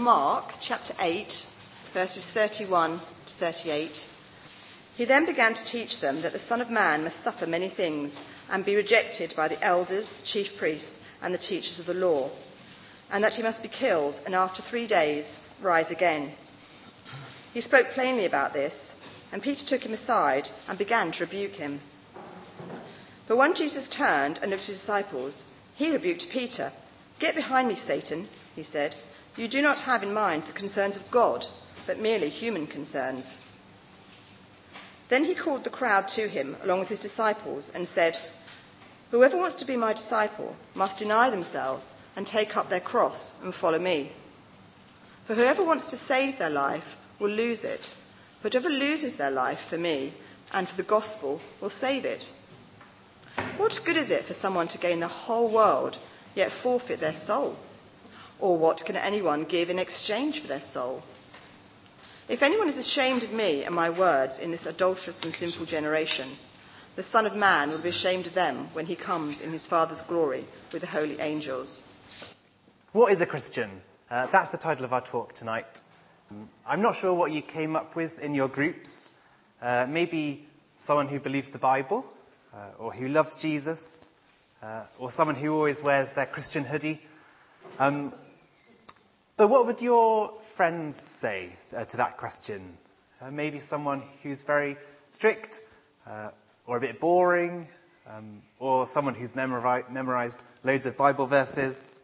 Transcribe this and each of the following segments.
Mark chapter 8, verses 31 to 38. He then began to teach them that the Son of Man must suffer many things and be rejected by the elders, the chief priests, and the teachers of the law, and that he must be killed and after 3 days rise again. He spoke plainly about this, and Peter took him aside and began to rebuke him. But when Jesus turned and looked at his disciples, he rebuked Peter. "Get behind me, Satan," he said. "You do not have in mind the concerns of God, but merely human concerns." Then he called the crowd to him along with his disciples and said, "Whoever wants to be my disciple must deny themselves and take up their cross and follow me. For whoever wants to save their life will lose it, but whoever loses their life for me and for the gospel will save it. What good is it for someone to gain the whole world yet forfeit their soul? Or what can anyone give in exchange for their soul? If anyone is ashamed of me and my words in this adulterous and sinful generation, the Son of Man will be ashamed of them when he comes in his Father's glory with the holy angels." What is a Christian? That's the title of our talk tonight. I'm not sure what you came up with in your groups. Maybe someone who believes the Bible, or who loves Jesus, or someone who always wears their Christian hoodie. But what would your friends say to that question? Maybe someone who's very strict, or a bit boring, or someone who's memorized loads of Bible verses.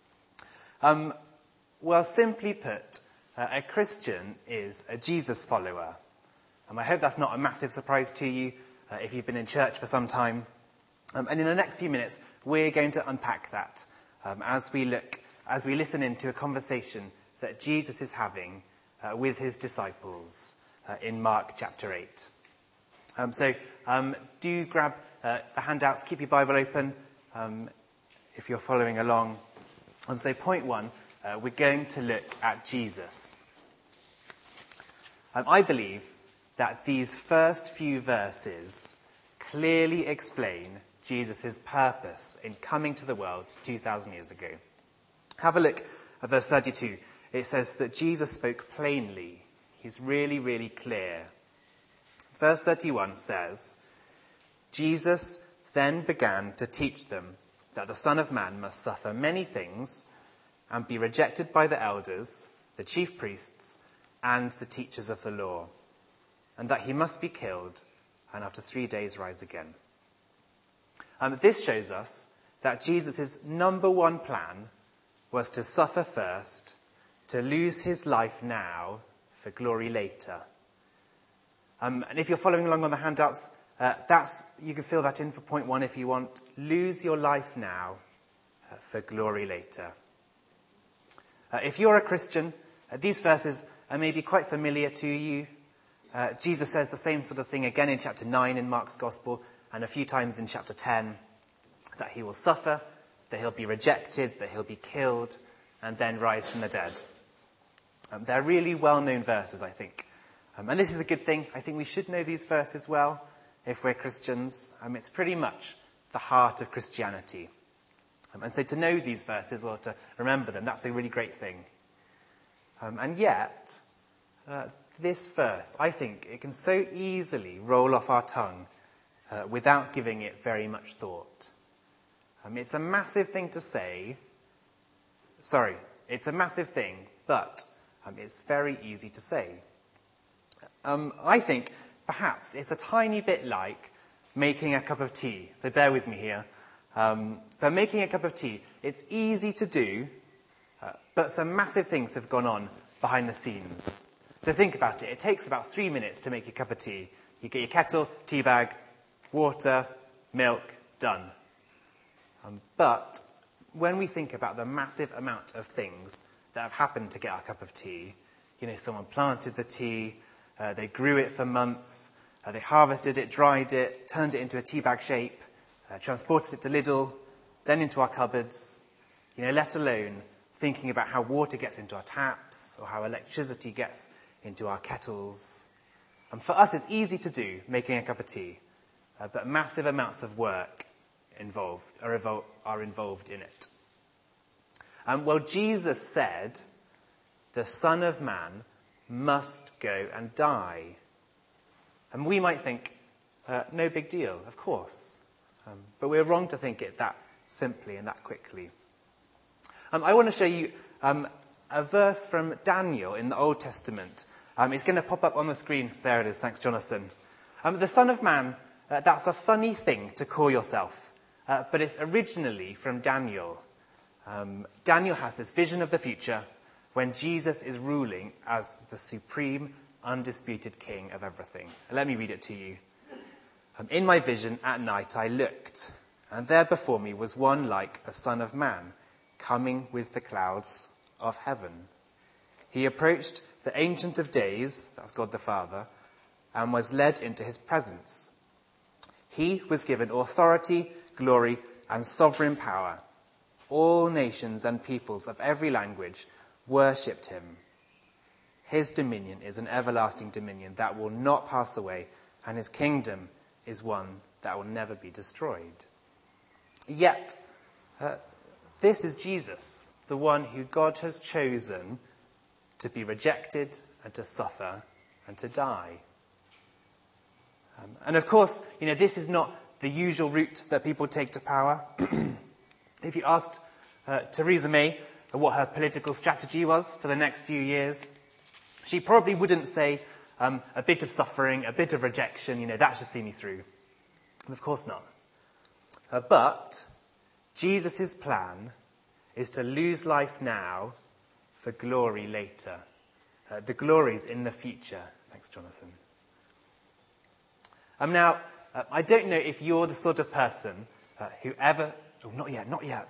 Well, simply put, a Christian is a Jesus follower. I hope that's not a massive surprise to you if you've been in church for some time. And in the next few minutes, we're going to unpack that as we listen into a conversation that Jesus is having with his disciples in Mark chapter 8. So do grab the handouts, keep your Bible open if you're following along. And so point one, we're going to look at Jesus. I believe that these first few verses clearly explain Jesus' purpose in coming to the world 2,000 years ago. Have a look at verse 32. It says that Jesus spoke plainly. He's really, really clear. Verse 31 says, "Jesus then began to teach them that the Son of Man must suffer many things and be rejected by the elders, the chief priests, and the teachers of the law, and that he must be killed and after 3 days rise again." This shows us that Jesus' number one plan was to suffer first, to lose his life now for glory later. And if you're following along on the handouts, you can fill that in for point one if you want. Lose your life now for glory later. If you're a Christian, these verses are maybe quite familiar to you. Jesus says the same sort of thing again in chapter 9 in Mark's Gospel and a few times in chapter 10, that he will suffer, that he'll be rejected, that he'll be killed, and then rise from the dead. They're really well-known verses, I think. And this is a good thing. I think we should know these verses well if we're Christians. It's pretty much the heart of Christianity. And so to know these verses or to remember them, that's a really great thing. And yet, this verse, I think, it can so easily roll off our tongue without giving it very much thought. It's a massive thing to say. It's a massive thing, but it's very easy to say. I think perhaps it's a tiny bit like making a cup of tea. So bear with me here. But making a cup of tea, it's easy to do, but some massive things have gone on behind the scenes. So think about it. It takes about 3 minutes to make a cup of tea. You get your kettle, tea bag, water, milk, done. But when we think about the massive amount of things that have happened to get our cup of tea, someone planted the tea, they grew it for months, they harvested it, dried it, turned it into a tea bag shape, transported it to Lidl, then into our cupboards, let alone thinking about how water gets into our taps or how electricity gets into our kettles. And for us, it's easy to do, making a cup of tea, but massive amounts of work are involved in it. Well, Jesus said the Son of Man must go and die. And we might think, no big deal, of course. But we're wrong to think it that simply and that quickly. I want to show you a verse from Daniel in the Old Testament. It's going to pop up on the screen. There it is. Thanks, Jonathan. The Son of Man, that's a funny thing to call yourself. But it's originally from Daniel. Daniel has this vision of the future when Jesus is ruling as the supreme, undisputed king of everything. Let me read it to you. In my vision at night I looked, and there before me was one like a son of man, coming with the clouds of heaven. He approached the Ancient of Days, that's God the Father, and was led into his presence. He was given authority, glory, and sovereign power. All nations and peoples of every language worshipped him. His dominion is an everlasting dominion that will not pass away, and his kingdom is one that will never be destroyed. Yet, this is Jesus, the one who God has chosen to be rejected and to suffer and to die. And of course, this is not the usual route that people take to power. If you asked Theresa May what her political strategy was for the next few years, she probably wouldn't say a bit of suffering, a bit of rejection, that should see me through. Of course not. But Jesus' plan is to lose life now for glory later. The glory's in the future. Thanks, Jonathan. Now, I don't know if you're the sort of person who ever... Oh, not yet.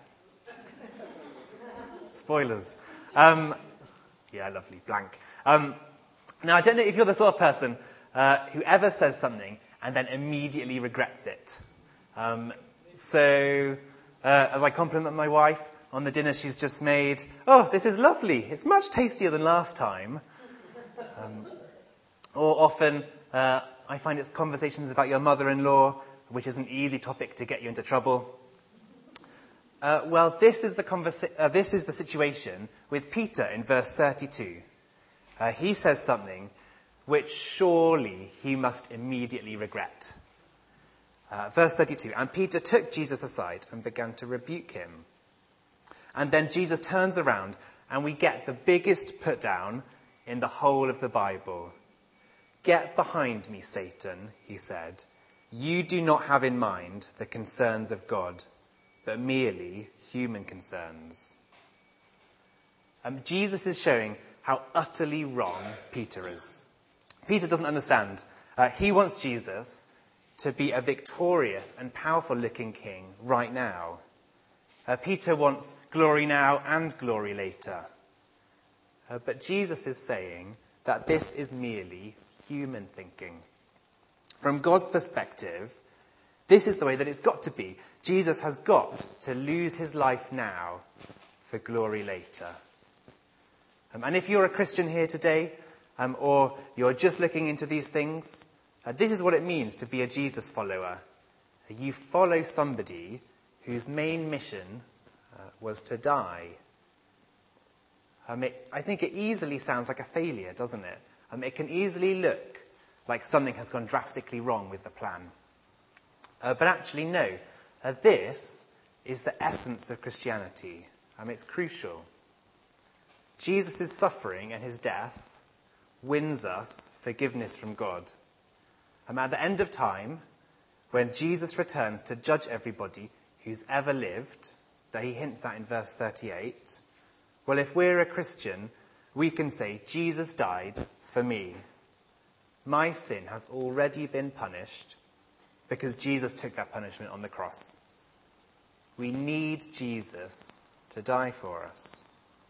Spoilers. Yeah, lovely, blank. Now, I don't know if you're the sort of person who ever says something and then immediately regrets it. So, as I compliment my wife on the dinner she's just made, "Oh, this is lovely. It's much tastier than last time." Or often, I find it's conversations about your mother-in-law, which is an easy topic to get you into trouble. This is the situation with Peter in verse 32. He says something which surely he must immediately regret. Verse 32, and Peter took Jesus aside and began to rebuke him. And then Jesus turns around and we get the biggest put down in the whole of the Bible. "Get behind me, Satan," he said. "You do not have in mind the concerns of God, but merely human concerns." Jesus is showing how utterly wrong Peter is. Peter doesn't understand. He wants Jesus to be a victorious and powerful-looking king right now. Peter wants glory now and glory later. But Jesus is saying that this is merely human thinking. From God's perspective, this is the way that it's got to be. Jesus has got to lose his life now for glory later. And if you're a Christian here today, or you're just looking into these things, this is what it means to be a Jesus follower. You follow somebody whose main mission was to die. I think it easily sounds like a failure, doesn't it? It can easily look like something has gone drastically wrong with the plan. But actually, no. This is the essence of Christianity. It's crucial. Jesus' suffering and his death wins us forgiveness from God. At the end of time, when Jesus returns to judge everybody who's ever lived, that he hints at in verse 38, well, if we're a Christian, we can say, Jesus died for me. My sin has already been punished because Jesus took that punishment on the cross. We need Jesus to die for us.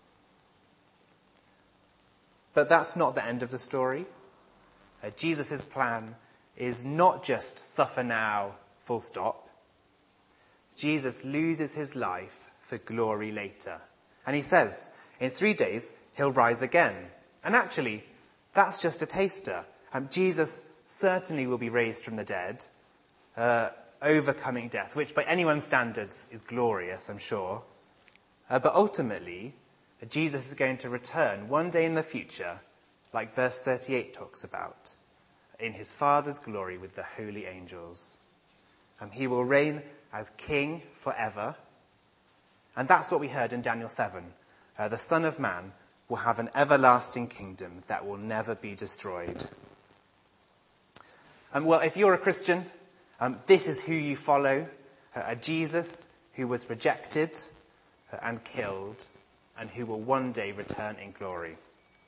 But that's not the end of the story. Jesus' plan is not just suffer now, full stop. Jesus loses his life for glory later. And he says, in 3 days, he'll rise again. And actually, that's just a taster. Jesus certainly will be raised from the dead, overcoming death, which by anyone's standards is glorious, I'm sure. But ultimately, that Jesus is going to return one day in the future, like verse 38 talks about, in his Father's glory with the holy angels. He will reign as king forever. And that's what we heard in Daniel 7. The Son of Man will have an everlasting kingdom that will never be destroyed. Well, if you're a Christian, this is who you follow, a Jesus who was rejected and killed and who will one day return in glory.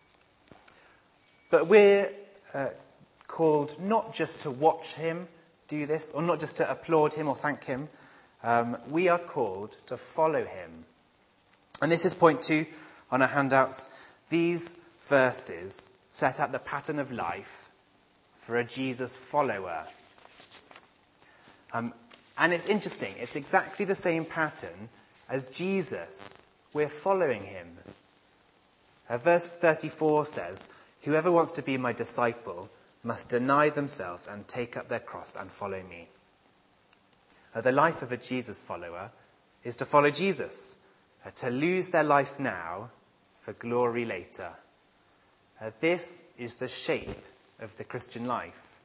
But we're called not just to watch him do this, or not just to applaud him or thank him. We are called to follow him. And this is point 2 on our handouts. These verses set out the pattern of life for a Jesus follower. And it's interesting. It's exactly the same pattern as Jesus. We're following him. Verse 34 says, "Whoever wants to be my disciple must deny themselves and take up their cross and follow me." The life of a Jesus follower is to follow Jesus, to lose their life now for glory later. This is the shape of the Christian life.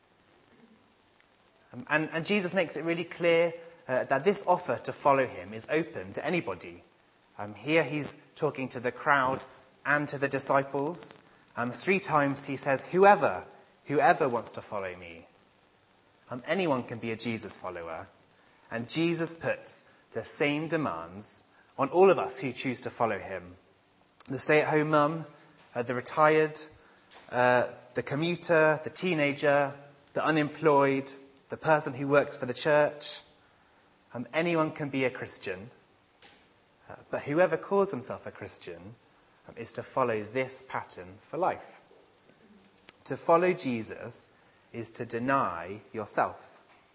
And Jesus makes it really clear that this offer to follow him is open to anybody. Here he's talking to the crowd and to the disciples. 3 times he says, whoever wants to follow me. Anyone can be a Jesus follower. And Jesus puts the same demands on all of us who choose to follow him. The stay-at-home mum, the retired, the commuter, the teenager, the unemployed, the person who works for the church. Anyone can be a Christian. But whoever calls himself a Christian is to follow this pattern for life. To follow Jesus is to deny yourself.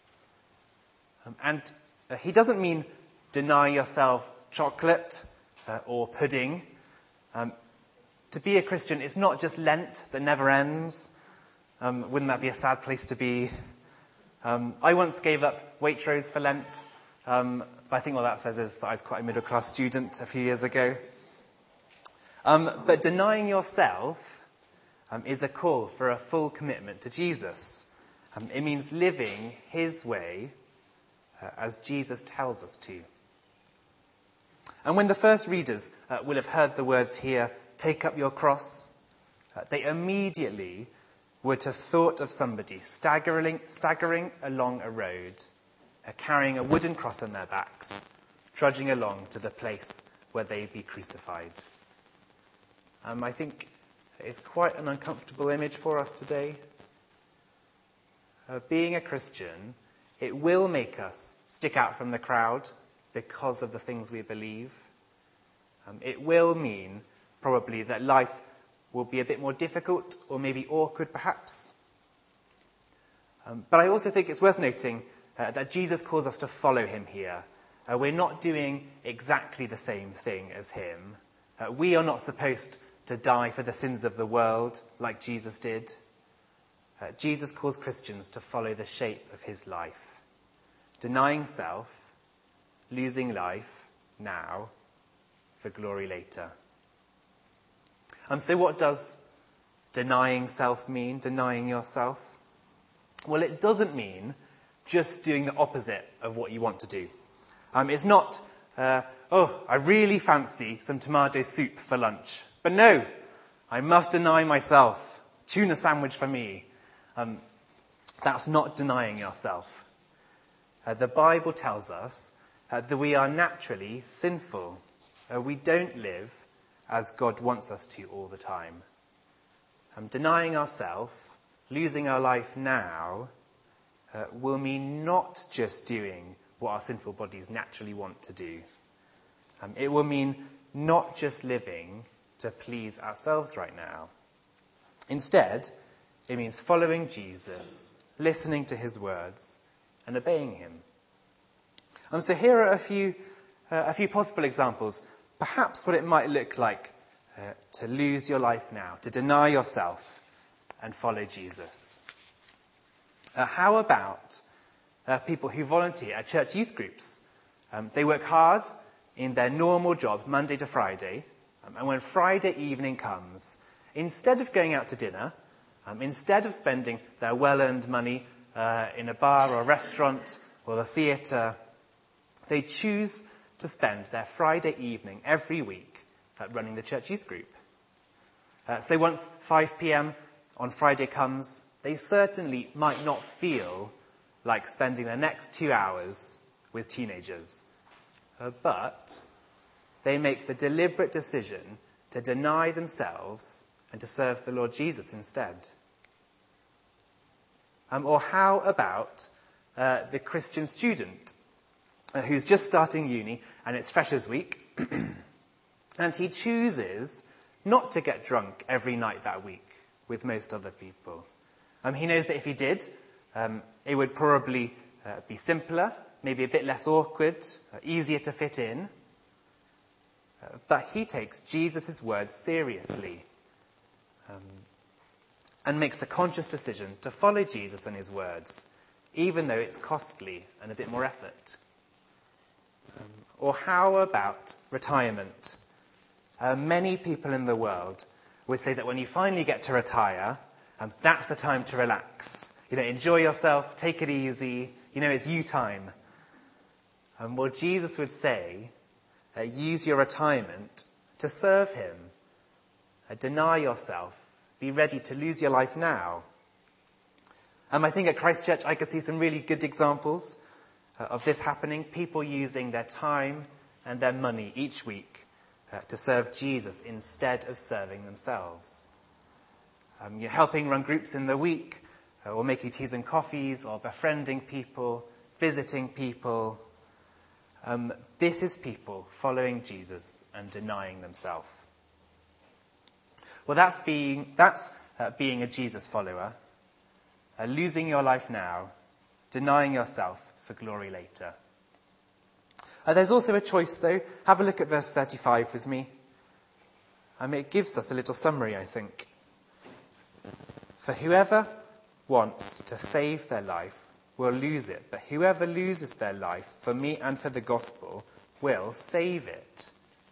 And he doesn't mean deny yourself chocolate or pudding. To be a Christian is not just Lent that never ends. Wouldn't that be a sad place to be? I once gave up Waitrose for Lent. But I think what that says is that I was quite a middle-class student a few years ago. But denying yourself is a call for a full commitment to Jesus. It means living his way as Jesus tells us to. And when the first readers will have heard the words here, "Take up your cross," they immediately would have thought of somebody staggering along a road, carrying a wooden cross on their backs, trudging along to the place where they'd be crucified. I think it's quite an uncomfortable image for us today. Being a Christian, it will make us stick out from the crowd because of the things we believe. It will mean probably that life will be a bit more difficult or maybe awkward perhaps. But I also think it's worth noting that Jesus calls us to follow him here. We're not doing exactly the same thing as him. We are not supposed to die for the sins of the world like Jesus did. Jesus calls Christians to follow the shape of his life, denying self, losing life now for glory later. So what does denying self mean, denying yourself? Well, it doesn't mean just doing the opposite of what you want to do. It's not, I really fancy some tomato soup for lunch. But no, I must deny myself. Tuna sandwich for me. That's not denying yourself. The Bible tells us that we are naturally sinful. We don't live as God wants us to all the time. Denying ourselves, losing our life now, will mean not just doing what our sinful bodies naturally want to do. It will mean not just living to please ourselves right now. Instead, it means following Jesus, listening to his words, and obeying him. So here are a few possible examples, perhaps what it might look like to lose your life now, to deny yourself and follow Jesus. How about people who volunteer at church youth groups? They work hard in their normal job, Monday to Friday, And when Friday evening comes, instead of going out to dinner, instead of spending their well-earned money in a bar or a restaurant or the theatre, they choose to spend their Friday evening every week running the church youth group. So once 5 p.m. on Friday comes, they certainly might not feel like spending the next 2 hours with teenagers. But they make the deliberate decision to deny themselves and to serve the Lord Jesus instead. Or how about the Christian student who's just starting uni and it's Freshers' Week and he chooses not to get drunk every night that week with most other people. He knows that if he did, it would probably be simpler, maybe a bit less awkward, easier to fit in. But he takes Jesus' words seriously and makes the conscious decision to follow Jesus and his words, even though it's costly and a bit more effort. Or how about retirement? Many people in the world would say that when you finally get to retire, that's the time to relax. Enjoy yourself, take it easy. It's you time. Well, Jesus would say, use your retirement to serve him. Deny yourself. Be ready to lose your life now. I think at Christchurch I could see some really good examples of this happening. People using their time and their money each week to serve Jesus instead of serving themselves. You're helping run groups in the week, or making teas and coffees, or befriending people, visiting people. This is people following Jesus and denying themselves. Well, that's being a Jesus follower, losing your life now, denying yourself for glory later. There's also a choice, though. Have a look at verse 35 with me. It gives us a little summary, I think. For whoever wants to save their life will lose it, but whoever loses their life for me and for the gospel will save it.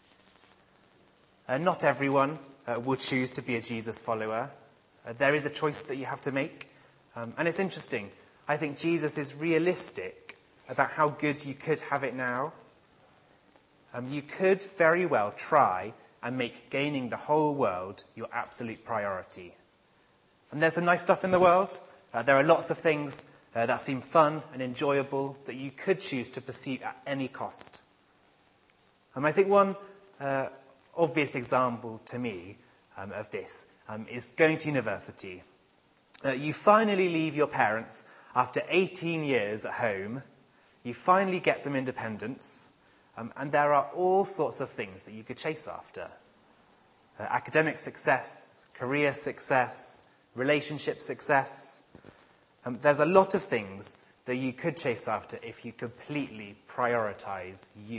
Not everyone will choose to be a Jesus follower. There is a choice that you have to make. And it's interesting. I think Jesus is realistic about how good you could have it now. You could very well try and make gaining the whole world your absolute priority. And there's some nice stuff in the world. There are lots of things that seem fun and enjoyable that you could choose to pursue at any cost. I think one obvious example to me of this is going to university. You finally leave your parents after 18 years at home. You finally get some independence. And there are all sorts of things that you could chase after. Academic success, career success, relationship success. There's a lot of things that you could chase after if you completely prioritize you.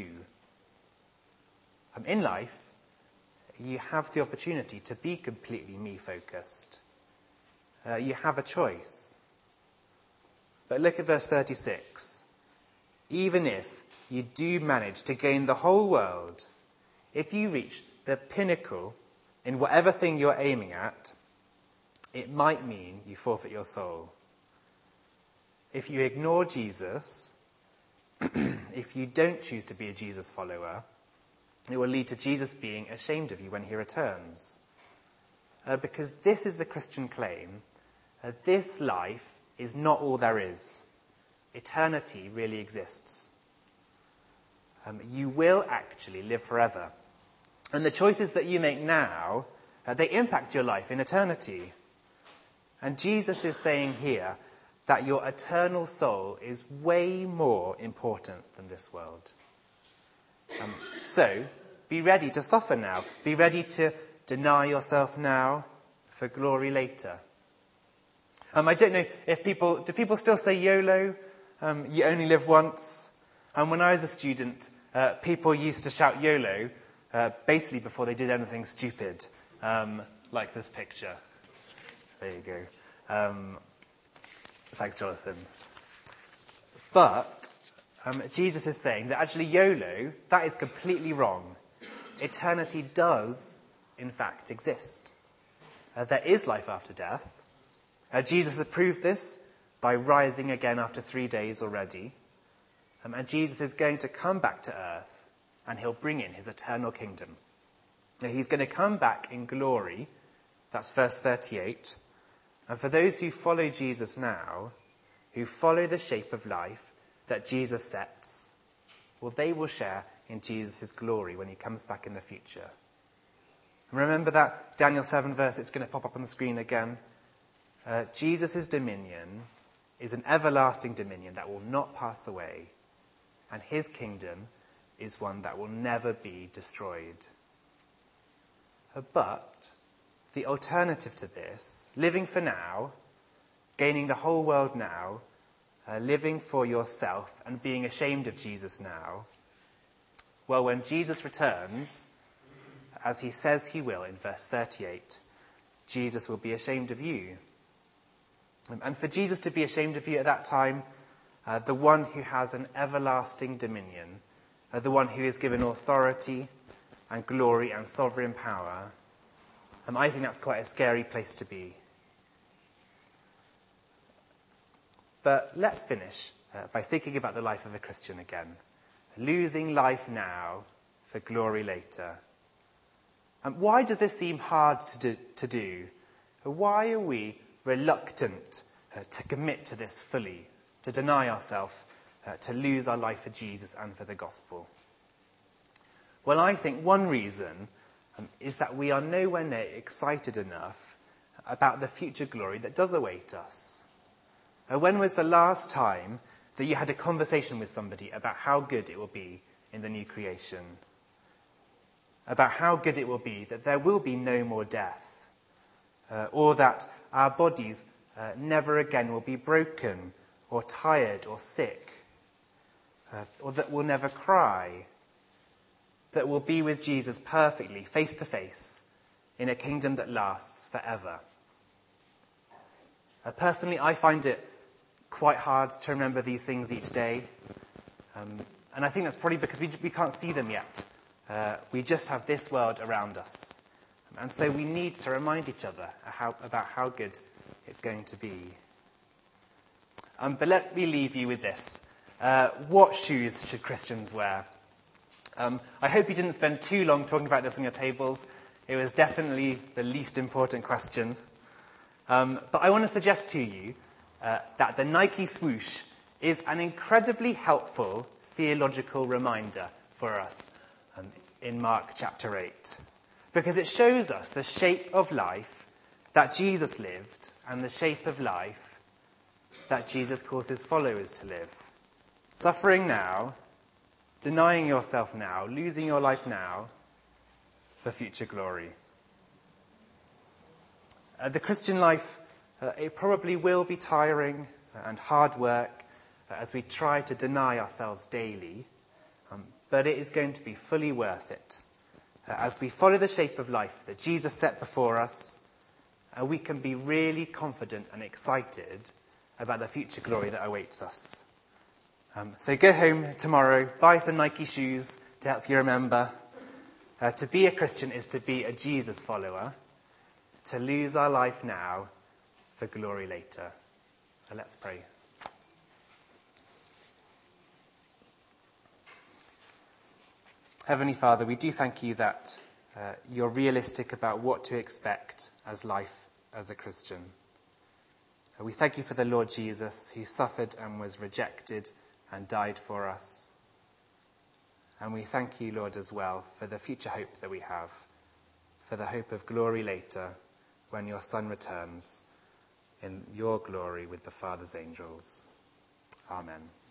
In life, you have the opportunity to be completely me-focused. You have a choice. But look at verse 36. Even if you do manage to gain the whole world, if you reach the pinnacle in whatever thing you're aiming at, it might mean you forfeit your soul. If you ignore Jesus, if you don't choose to be a Jesus follower, it will lead to Jesus being ashamed of you when he returns. Because this is the Christian claim. This life is not all there is. Eternity really exists. You will actually live forever. And the choices that you make now, they impact your life in eternity. And Jesus is saying here that your eternal soul is way more important than this world. So, be ready to suffer now. Be ready to deny yourself now for glory later. I don't know if do people still say YOLO? You only live once. And when I was a student, people used to shout YOLO basically before they did anything stupid, like this picture. There you go. Thanks, Jonathan. But Jesus is saying that actually YOLO, that is completely wrong. eternity does, in fact, exist. There is life after death. Jesus has proved this by rising again after 3 days already. And Jesus is going to come back to earth, and he'll bring in his eternal kingdom. He's going to come back in glory. That's verse 38. And for those who follow Jesus now, who follow the shape of life that Jesus sets, well, they will share in Jesus' glory when he comes back in the future. Remember that Daniel 7 verse, it's going to pop up on the screen again. Jesus' dominion is an everlasting dominion that will not pass away, and his kingdom is one that will never be destroyed. But the alternative to this, living for now, gaining the whole world now, living for yourself and being ashamed of Jesus now, well, when Jesus returns, as he says he will in verse 38, Jesus will be ashamed of you. And for Jesus to be ashamed of you at that time, the one who has an everlasting dominion, the one who is given authority and glory and sovereign power, I think that's quite a scary place to be. But let's finish by thinking about the life of a Christian again. Losing life now for glory later. Why does this seem hard to do? Why are we reluctant to commit to this fully, to deny ourselves, to lose our life for Jesus and for the gospel? Well, I think one reason is that we are nowhere near excited enough about the future glory that does await us. When was the last time that you had a conversation with somebody about how good it will be in the new creation? About how good it will be that there will be no more death, or that our bodies never again will be broken or tired or sick, or that we'll never cry, that we'll be with Jesus perfectly, face to face, in a kingdom that lasts forever. Personally, I find it quite hard to remember these things each day, and I think that's probably because we can't see them yet. We just have this world around us, and so we need to remind each other about how good it's going to be. But let me leave you with this. What shoes should Christians wear? I hope you didn't spend too long talking about this on your tables. It was definitely the least important question. But I want to suggest to you that the Nike swoosh is an incredibly helpful theological reminder for us in Mark chapter 8. Because it shows us the shape of life that Jesus lived and the shape of life that Jesus calls his followers to live. Suffering now, denying yourself now, losing your life now for future glory. The Christian life, it probably will be tiring and hard work as we try to deny ourselves daily, but it is going to be fully worth it. As we follow the shape of life that Jesus set before us, we can be really confident and excited about the future glory that awaits us. So go home tomorrow, buy some Nike shoes to help you remember. To be a Christian is to be a Jesus follower, to lose our life now for glory later. Let's pray. Heavenly Father, we do thank you that you're realistic about what to expect as life as a Christian. We thank you for the Lord Jesus, who suffered and was rejected and died for us. And we thank you, Lord, as well for the future hope that we have, for the hope of glory later when your Son returns in your glory with the Father's angels. Amen.